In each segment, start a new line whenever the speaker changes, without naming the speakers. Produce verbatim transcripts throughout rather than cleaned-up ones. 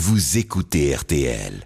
vous écoutez R T L.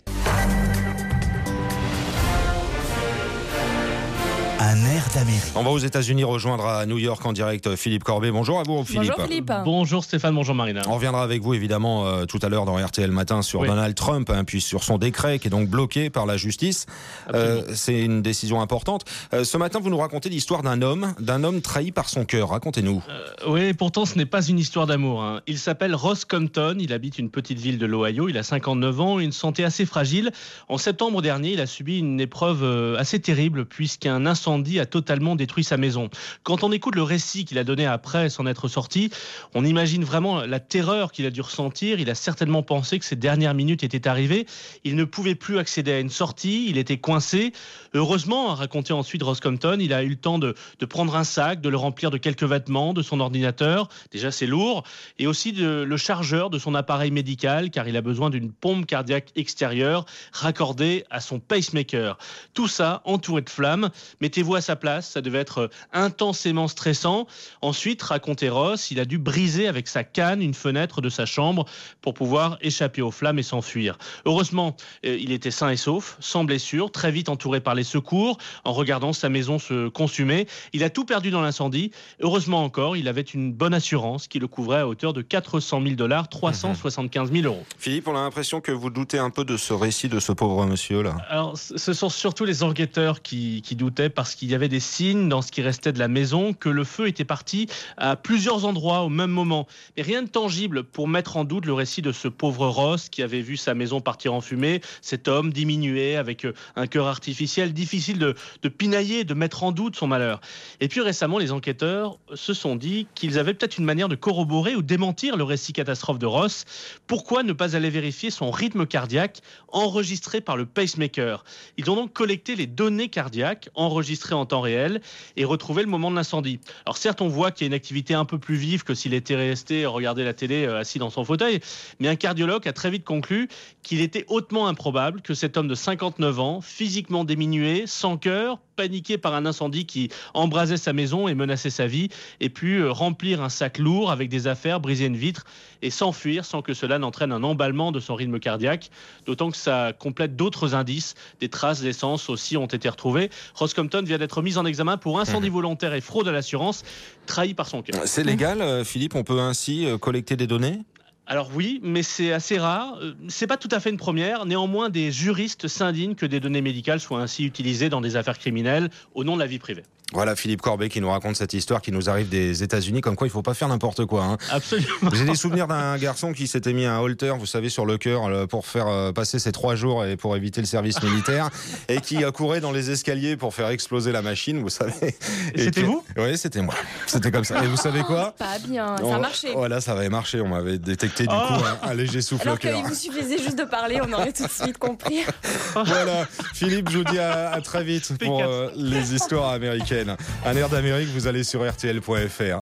Un air d'Amérique.
On va aux États-Unis rejoindre à New York en direct Philippe Corbet. Bonjour à vous Philippe.
Bonjour Philippe.
Bonjour Stéphane, bonjour Marina.
On reviendra avec vous évidemment euh, tout à l'heure dans R T L Matin sur oui. Donald Trump, hein, puis sur son décret qui est donc bloqué par la justice. Euh, c'est une décision importante. Euh, ce matin, vous nous racontez l'histoire d'un homme, d'un homme trahi par son cœur. Racontez-nous.
Euh, oui, pourtant ce n'est pas une histoire d'amour. Hein. Il s'appelle Ross Compton, il habite une petite ville de l'Ohio, il a cinquante-neuf ans, une santé assez fragile. En septembre dernier, il a subi une épreuve assez terrible puisqu'un incendie a totalement détruit sa maison. Quand on écoute le récit qu'il a donné après s'en être sorti, on imagine vraiment la terreur qu'il a dû ressentir. Il a certainement pensé que ses dernières minutes étaient arrivées. Il ne pouvait plus accéder à une sortie, il était coincé. Heureusement, a raconté ensuite Ross Compton, il a eu le temps de, de prendre un sac, de le remplir de quelques vêtements, de son ordinateur, déjà c'est lourd, et aussi de, le chargeur de son appareil médical, car il a besoin d'une pompe cardiaque extérieure raccordée à son pacemaker. Tout ça entouré de flammes. Mettez-vous à sa place, ça devait être intensément stressant. Ensuite, racontait Ross, il a dû briser avec sa canne une fenêtre de sa chambre pour pouvoir échapper aux flammes et s'enfuir. Heureusement, il était sain et sauf, sans blessure, très vite entouré par les secours, en regardant sa maison se consumer. Il a tout perdu dans l'incendie. Heureusement encore, il avait une bonne assurance qui le couvrait à hauteur de quatre cent mille dollars, trois cent soixante-quinze mille euros.
Philippe, on a l'impression que vous doutez un peu de ce récit de ce pauvre monsieur-là.
Alors, ce sont surtout les enquêteurs qui, qui doutaient parce qu'il y avait des signes dans ce qui restait de la maison que le feu était parti à plusieurs endroits au même moment. Mais rien de tangible pour mettre en doute le récit de ce pauvre Ross qui avait vu sa maison partir en fumée, cet homme diminué avec un cœur artificiel, difficile de, de pinailler, de mettre en doute son malheur. Et puis récemment, les enquêteurs se sont dit qu'ils avaient peut-être une manière de corroborer ou démentir le récit catastrophe de Ross. Pourquoi ne pas aller vérifier son rythme cardiaque enregistré par le pacemaker ? Ils ont donc collecté les données cardiaques enregistrées en temps réel et retrouvé le moment de l'incendie. Alors certes, on voit qu'il y a une activité un peu plus vive que s'il était resté regarder la télé euh, assis dans son fauteuil, mais un cardiologue a très vite conclu qu'il était hautement improbable que cet homme de cinquante-neuf ans, physiquement diminué, sans cœur, paniqué par un incendie qui embrasait sa maison et menaçait sa vie, ait pu euh, remplir un sac lourd avec des affaires, briser une vitre et s'enfuir sans que cela n'entraîne un emballement de son rythme cardiaque, d'autant que ça complète d'autres indices. Des traces d'essence aussi ont été retrouvées. Ross Compton vient d'être mis en examen pour incendie volontaire et fraude à l'assurance, trahi par son cœur.
C'est légal, Philippe, on peut ainsi collecter des données ?
Alors oui, mais c'est assez rare. C'est pas tout à fait une première. Néanmoins, des juristes s'indignent que des données médicales soient ainsi utilisées dans des affaires criminelles au nom de la vie privée.
Voilà Philippe Corbet qui nous raconte cette histoire qui nous arrive des États-Unis, comme quoi il ne faut pas faire n'importe quoi. Hein.
Absolument.
J'ai des souvenirs d'un garçon qui s'était mis un holter, vous savez, sur le cœur pour faire passer ses trois jours et pour éviter le service militaire, et qui courait dans les escaliers pour faire exploser la machine, vous savez.
Et c'était
puis,
vous ?
Oui, c'était moi. C'était comme ça. Et vous savez quoi ?
Pas bien,
on,
ça a marché.
Voilà, ça avait marché. On m'avait détecté du
oh
coup un, un léger souffle
Alors
au cœur.
qu'il vous suffisait juste de parler, on aurait tout de suite compris.
Voilà, Philippe, je vous dis à, à très vite pour euh, les histoires américaines. Un air d'Amérique, vous allez sur R T L point F R.